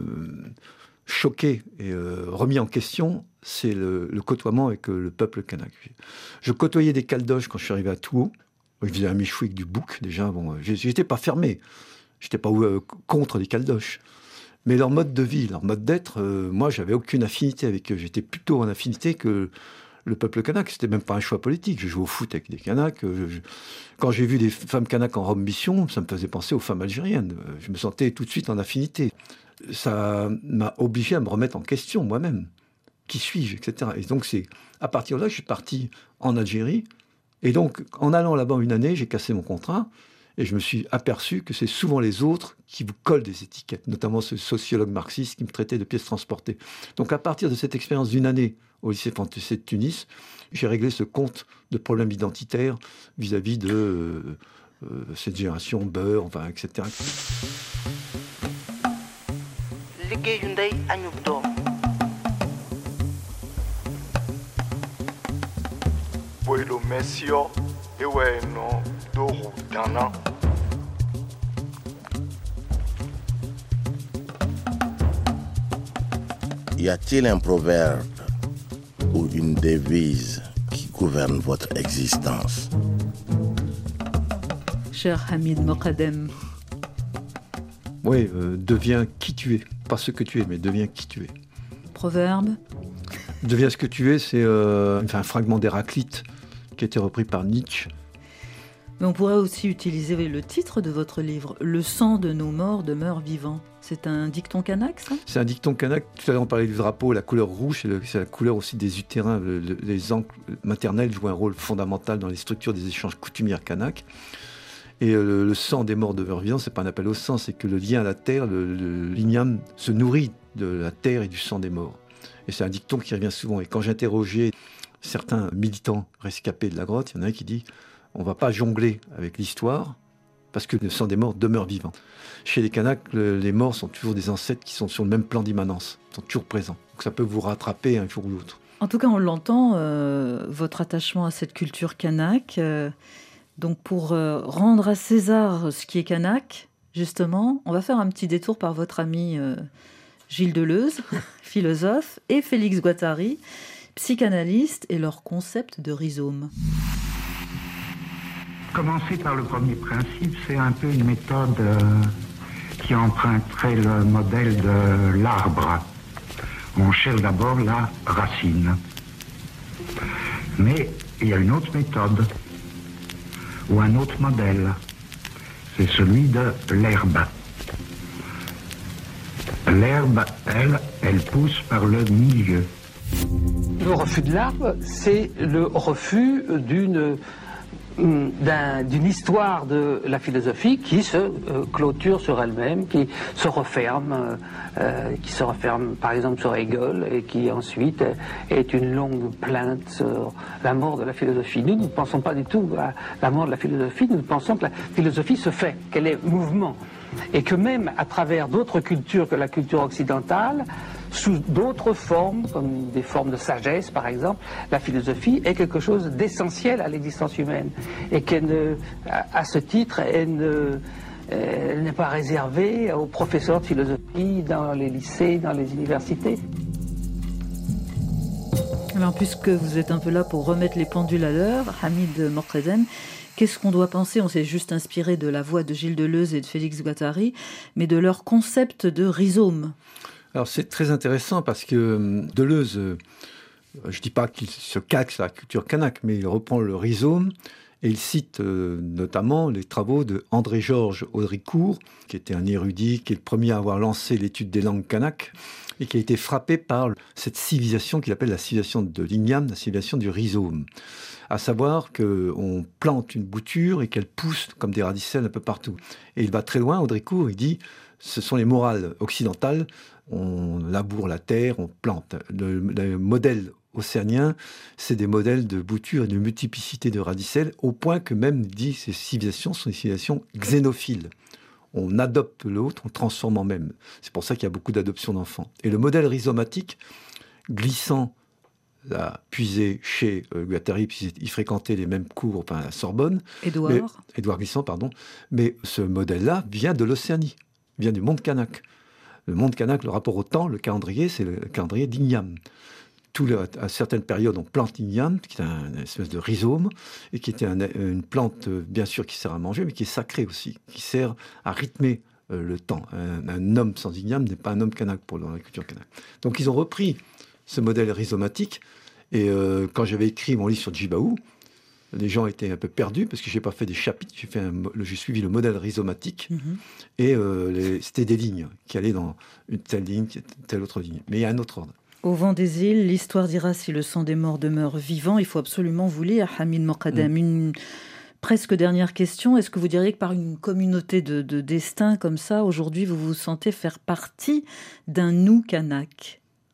choqué et euh, remis en question, c'est le, le côtoiement avec euh, le peuple kanak. Je côtoyais des Caldoches quand je suis arrivé à Touault. Je faisais un méchoui avec du bouc, déjà. Bon, j'étais pas fermé. J'étais pas euh, contre les Caldoches. Mais leur mode de vie, leur mode d'être, euh, moi, j'avais aucune affinité avec eux. J'étais plutôt en affinité que le peuple kanak. C'était même pas un choix politique. Je jouais au foot avec des Kanaks. Je, je... Quand j'ai vu des femmes Kanaks en robe mission, ça me faisait penser aux femmes algériennes. Je me sentais tout de suite en affinité. Ça m'a obligé à me remettre en question moi-même. Qui suis-je, et cetera. Et donc, c'est à partir de là que je suis parti en Algérie. Et donc, en allant là-bas une année, j'ai cassé mon contrat. Et je me suis aperçu que c'est souvent les autres qui vous collent des étiquettes, notamment ce sociologue marxiste qui me traitait de pièces transportées. Donc à partir de cette expérience d'une année au lycée français de Tunis, j'ai réglé ce compte de problèmes identitaires vis-à-vis de euh, euh, cette génération beurre, enfin, et cetera. Y a-t-il un proverbe ou une devise qui gouverne votre existence? Cher Hamid Mokadem. Oui, euh, deviens qui tu es. Pas ce que tu es, mais deviens qui tu es. Proverbe? Deviens ce que tu es, c'est euh, enfin, un fragment d'Héraclite qui a été repris par Nietzsche. Mais on pourrait aussi utiliser le titre de votre livre, « Le sang de nos morts demeure vivant ». C'est un dicton kanak, ça ? C'est un dicton kanak. Tout à l'heure, on parlait du drapeau, la couleur rouge, c'est, le, c'est la couleur aussi des utérins. Le, le, les ancres maternelles jouent un rôle fondamental dans les structures des échanges coutumières kanak. Et le, le sang des morts demeure vivant, c'est pas un appel au sang, c'est que le lien à la terre, le, le, l'igname se nourrit de la terre et du sang des morts. Et c'est un dicton qui revient souvent. Et quand j'interrogeais certains militants rescapés de la grotte, il y en a un qui dit « on ne va pas jongler avec l'histoire parce que le sang des morts demeure vivant ». Chez les Kanaks, le, les morts sont toujours des ancêtres qui sont sur le même plan d'immanence, sont toujours présents. Donc ça peut vous rattraper un jour ou l'autre. En tout cas, on l'entend, euh, votre attachement à cette culture kanak. Euh, donc pour euh, rendre à César ce qui est kanak, justement, on va faire un petit détour par votre ami euh, Gilles Deleuze, philosophe, et Félix Guattari, psychanalyste, et leur concept de rhizome. Commencer par le premier principe, c'est un peu une méthode euh, qui emprunterait le modèle de l'arbre. On cherche d'abord la racine. Mais il y a une autre méthode, ou un autre modèle. C'est celui de l'herbe. L'herbe, elle, elle pousse par le milieu. Le refus de l'arbre, c'est le refus d'une... D'un, d'une histoire de la philosophie qui se euh, clôture sur elle-même, qui se referme, euh, qui se referme par exemple sur Hegel et qui ensuite est une longue plainte sur la mort de la philosophie. Nous ne pensons pas du tout à la mort de la philosophie, nous pensons que la philosophie se fait, qu'elle est mouvement et que même à travers d'autres cultures que la culture occidentale, sous d'autres formes, comme des formes de sagesse par exemple, la philosophie est quelque chose d'essentiel à l'existence humaine et qu'elle ne, à, à ce titre, elle ne, elle n'est pas réservée aux professeurs de philosophie dans les lycées, dans les universités. Alors, puisque vous êtes un peu là pour remettre les pendules à l'heure, Hamid Morkadem, qu'est-ce qu'on doit penser? On s'est juste inspiré de la voix de Gilles Deleuze et de Félix Guattari, mais de leur concept de rhizome. Alors c'est très intéressant parce que Deleuze, euh, je ne dis pas qu'il se calque sur la culture kanak, mais il reprend le rhizome et il cite euh, notamment les travaux de André-Georges Audricourt, qui était un érudit, qui est le premier à avoir lancé l'étude des langues kanak et qui a été frappé par cette civilisation qu'il appelle la civilisation de l'igname, la civilisation du rhizome. À savoir qu'on plante une bouture et qu'elle pousse comme des radicelles un peu partout. Et il va très loin, Audricourt, il dit ce sont les morales occidentales. On laboure la terre, on plante. Le, le modèle océanien, c'est des modèles de bouture et de multiplicité de radicelles, au point que même, dit, ces civilisations sont des civilisations xénophiles. On adopte l'autre, on transforme en même. C'est pour ça qu'il y a beaucoup d'adoption d'enfants. Et le modèle rhizomatique, glissant, l'a puisé chez euh, Guattari, puisqu'il fréquentait les mêmes cours enfin, à la Sorbonne. Édouard. Mais, Édouard Glissant, pardon. Mais ce modèle-là vient de l'Océanie, vient du monde kanak. Le monde kanak, le rapport au temps, le calendrier, c'est le calendrier d'Ignam. Tout le, à certaines périodes, on plante Ignam, qui est un, une espèce de rhizome, et qui était un, une plante, bien sûr, qui sert à manger, mais qui est sacrée aussi, qui sert à rythmer euh, le temps. Un, un homme sans Ignam n'est pas un homme kanak pour dans la culture kanak. Donc ils ont repris ce modèle rhizomatique, et euh, quand j'avais écrit mon livre sur Djibaou, les gens étaient un peu perdus parce que j'ai pas fait des chapitres, j'ai, fait un, j'ai suivi le modèle rhizomatique mmh. et euh, les, c'était des lignes qui allaient dans une telle ligne, telle autre ligne. Mais il y a un autre ordre. Au vent des îles, l'histoire dira si le sang des morts demeure vivant. Il faut absolument vous lire, Hamid Morkadem. Mmh. Une presque dernière question. Est-ce que vous diriez que par une communauté de, de destin comme ça, aujourd'hui, vous vous sentez faire partie d'un nous kanak ?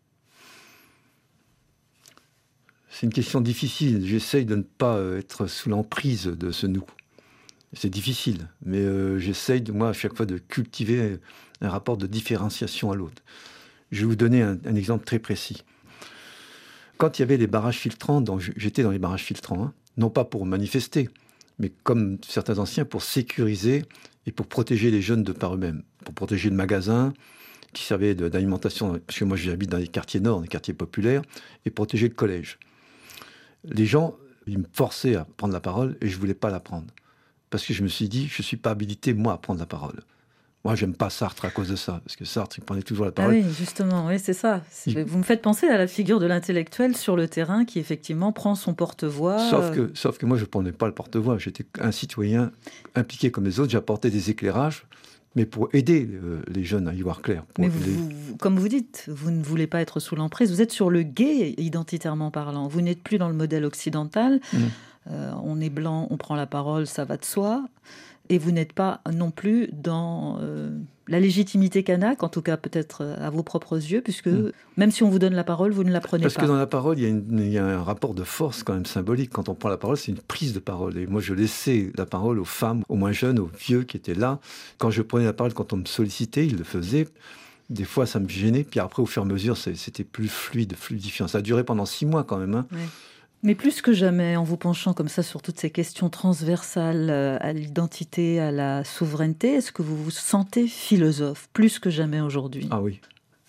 C'est une question difficile. J'essaye de ne pas être sous l'emprise de ce nous. C'est difficile, mais euh, j'essaye, de, moi, à chaque fois, de cultiver un rapport de différenciation à l'autre. Je vais vous donner un, un exemple très précis. Quand il y avait les barrages filtrants, donc j'étais dans les barrages filtrants, hein, non pas pour manifester, mais comme certains anciens, pour sécuriser et pour protéger les jeunes de par eux-mêmes, pour protéger le magasin qui servait de, d'alimentation, parce que moi j'habite dans les quartiers nord, les quartiers populaires, et protéger le collège. Les gens, ils me forçaient à prendre la parole et je ne voulais pas la prendre. Parce que je me suis dit, je ne suis pas habilité, moi, à prendre la parole. Moi, je n'aime pas Sartre à cause de ça. Parce que Sartre, il prenait toujours la parole. Ah oui, justement, oui, c'est ça. C'est... Il... Vous me faites penser à la figure de l'intellectuel sur le terrain qui, effectivement, prend son porte-voix. Sauf que, sauf que moi, je ne prenais pas le porte-voix. J'étais un citoyen impliqué comme les autres. J'apportais des éclairages, mais pour aider euh, les jeunes à y voir clair. Pour mais les... vous, vous, comme vous dites, vous ne voulez pas être sous l'emprise. Vous êtes sur le gué, identitairement parlant. Vous n'êtes plus dans le modèle occidental. Mmh. Euh, on est blanc, on prend la parole, ça va de soi. Et vous n'êtes pas non plus dans euh, la légitimité kanak, en tout cas peut-être à vos propres yeux, puisque mmh. même si on vous donne la parole, vous ne la prenez Parce pas. Parce que dans la parole, il y, a une, il y a un rapport de force quand même symbolique. Quand on prend la parole, c'est une prise de parole. Et moi, je laissais la parole aux femmes, aux moins jeunes, aux vieux qui étaient là. Quand je prenais la parole, quand on me sollicitait, ils le faisaient. Des fois, ça me gênait. Puis après, au fur et à mesure, c'était plus fluide, fluidifiant. Ça a duré pendant six mois quand même. Hein. Oui. Mais plus que jamais, en vous penchant comme ça sur toutes ces questions transversales à l'identité, à la souveraineté, est-ce que vous vous sentez philosophe, plus que jamais aujourd'hui ? Ah oui.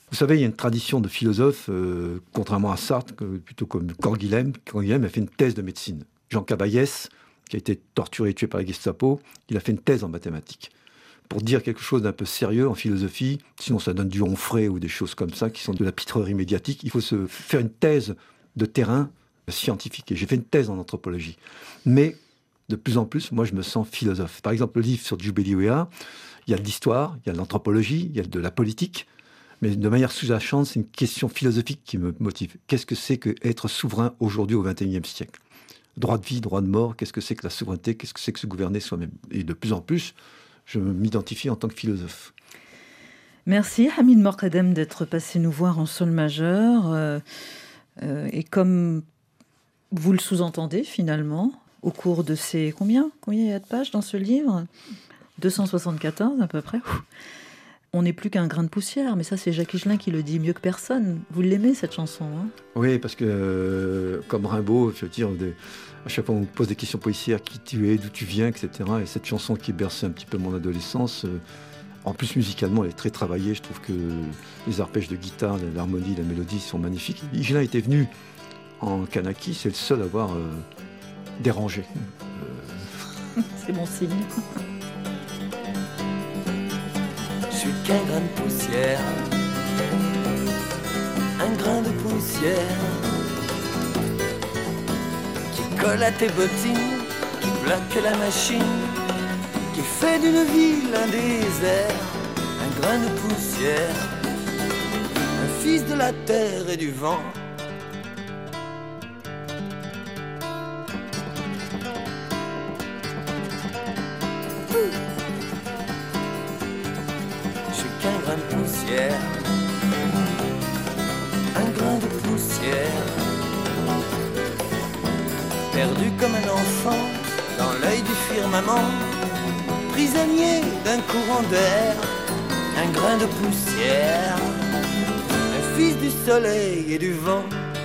Vous savez, il y a une tradition de philosophes, euh, contrairement à Sartre, que, plutôt comme Canguilhem. Canguilhem a fait une thèse de médecine. Jean Cavaillès, qui a été torturé et tué par la Gestapo, il a fait une thèse en mathématiques. Pour dire quelque chose d'un peu sérieux en philosophie, sinon ça donne du Onfray ou des choses comme ça, qui sont de la pitrerie médiatique, il faut se faire une thèse de terrain scientifique. Et j'ai fait une thèse en anthropologie. Mais de plus en plus, moi, je me sens philosophe. Par exemple, le livre sur Djibril Ouéa, il y a de l'histoire, il y a de l'anthropologie, il y a de la politique, mais de manière sous-jacente, c'est une question philosophique qui me motive. Qu'est-ce que c'est qu'être souverain aujourd'hui au vingt et unième siècle ? Droit de vie, droit de mort, qu'est-ce que c'est que la souveraineté, qu'est-ce que c'est que se gouverner soi-même ? Et de plus en plus, je m'identifie en tant que philosophe. Merci Hamid Morkadem d'être passé nous voir en sol majeur. Euh, euh, et comme vous le sous-entendez finalement, au cours de ces... Combien Combien il y a de pages dans ce livre ? deux cent soixante-quatorze à peu près. On n'est plus qu'un grain de poussière, mais ça c'est Jacques Higelin qui le dit mieux que personne. Vous l'aimez cette chanson, hein ? Oui, parce que euh, comme Rimbaud, je veux dire, des, à chaque fois on me pose des questions policières, qui tu es, d'où tu viens, et cetera. Et cette chanson qui berçait un petit peu mon adolescence, euh, en plus musicalement elle est très travaillée. Je trouve que les arpèges de guitare, l'harmonie, la mélodie sont magnifiques. Higelin était venu en Kanaki, c'est le seul à avoir euh, dérangé. Euh... C'est bon signe. Je suis qu'un grain de poussière, un grain de poussière qui colle à tes bottines, qui bloque la machine, qui fait d'une ville un désert, un grain de poussière, un fils de la terre et du vent. Un grain de poussière, un grain de poussière, perdu comme un enfant dans l'œil du firmament, prisonnier d'un courant d'air, un grain de poussière, un fils du soleil et du vent.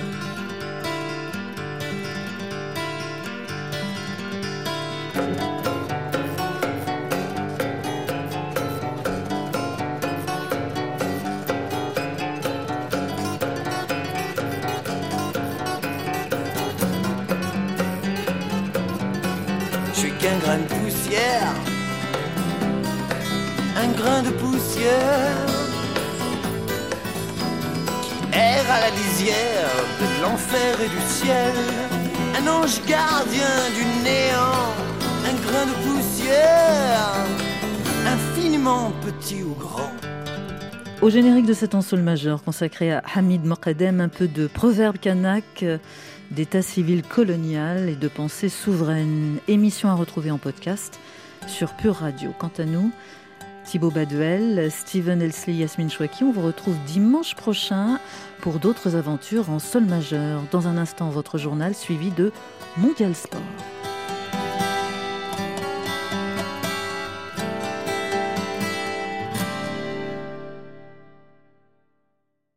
Un grain de poussière, un grain de poussière qui erre à la lisière de l'enfer et du ciel, un ange gardien du néant, un grain de poussière, infiniment petit ou grand. Au générique de cet ensemble majeur consacré à Hamid Morkadem, un peu de proverbe kanak, d'état civil colonial et de pensée souveraine. Émission à retrouver en podcast sur Pure Radio. Quant à nous, Thibaut Baduel, Steven Elsley, Yasmine Chouaki, on vous retrouve dimanche prochain pour d'autres aventures en sol majeur. Dans un instant, votre journal suivi de Mondial Sport.